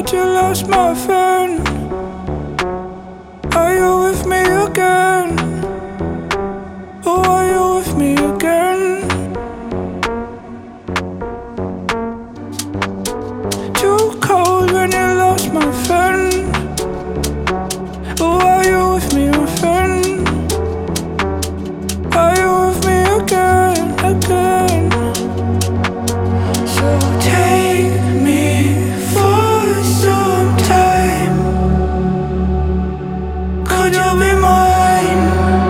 that you lost my phone. Are you with me again? Oh, are you with me again? Too cold when you lost my phone. Oh, are you with me, my friend? Are you with me again, again? So take me for some time. Could you be mine?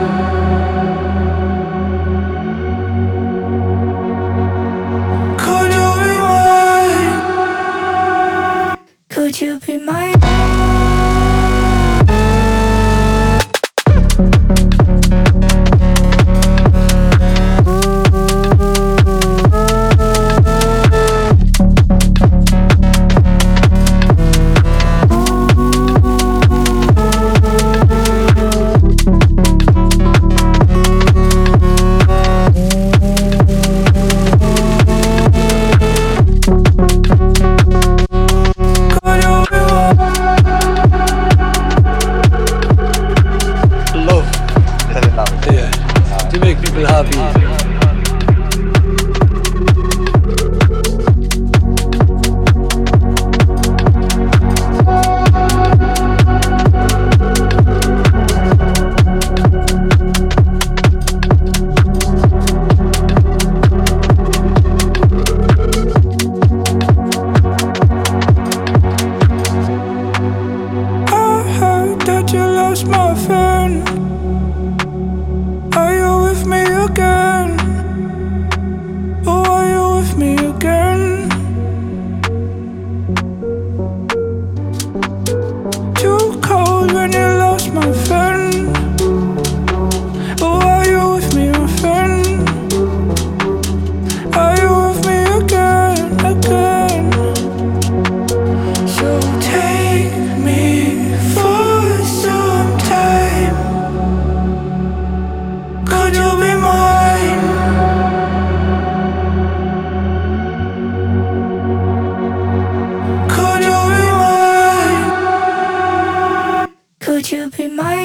Could you be mine? Could you be mine? Love is an love. Yeah, to make people happy. I heard that you lost my phone. Are you with me again? Oh, are you with me again? Too cold when you lost my phone. Oh, are you with me, my friend? Are you with me again, again? So take me for some time. Could you be mine? Could you be mine? Could you be mine?